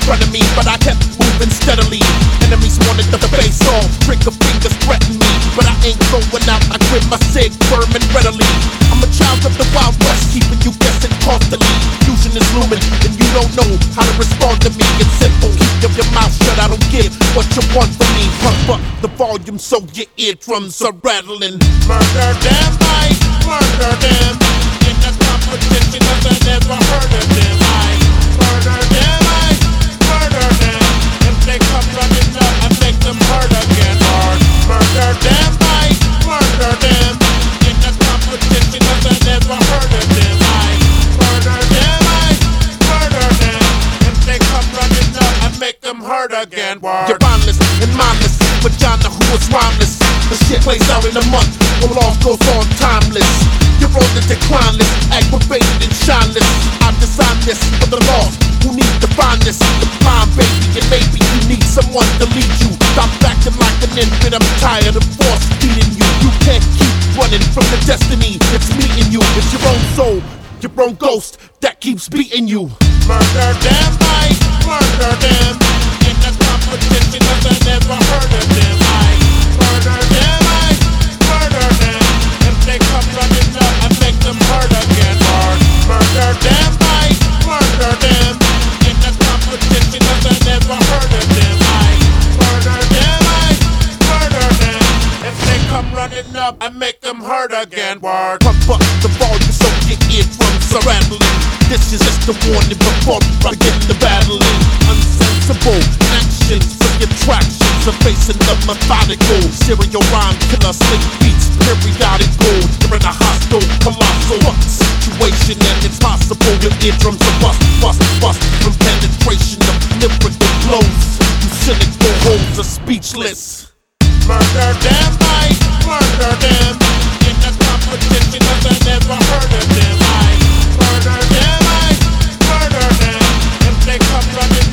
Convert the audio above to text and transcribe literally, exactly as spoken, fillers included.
front of me, but I kept moving steadily. Enemies wanted the face off, trigger fingers threatened me, but I ain't going out. I grip my cig firm and readily. I'm a child of the Wild West, keeping you guessing constantly. Fusion is looming, and you don't know how to respond to me. It's simple, keep your mouth shut. I don't give what you want from me. Pump up the volume so your eardrums are rattling. Murder them, I murder them. In the competition, cause I never heard of them. I murder them, I murder them. If they come running up, I make them hurt again. Hard. Murder them, I murder them. In the competition, cause I never heard of them. I murder them, I murder them. If they come running up, I make them hurt again. Word. You're mindless and mindless, vagina who is rhymeless. The shit plays out in a month, the love goes on timeless. You're on the decline list, aggravated and shineless. I designed this for the lost who need to find this. The blind baby, and maybe you need someone to lead you. Stop acting like an infant, I'm tired of force feeding you. You can't keep running from the destiny that's meeting you. It's your own soul, your own ghost that keeps beating you. Murder them, I murder them. In the competition, cause I never heard of them. I murder them, I murder them. If they come running up, I make them hurt again. Hard. Murder them, I murder them. In the competition, cause I never heard of them. I murder them, I murder them. If they come running up, I make them hurt again. Word. Pump up the volume so your eardrums are rattling. This is just a warning before I get the battling. Unsensible actions of your tractions are facing the methodical. Serial rhyme killer, slick beats, periodical. You're in a hostile, colossal situation, and it's possible your eardrums are bust, bust, bust from penetration of lyrical blows. You cynical hoes are speechless. Murder them, I murder them. In the competition, cause I never heard of them. I murder them, I murder them. If they come running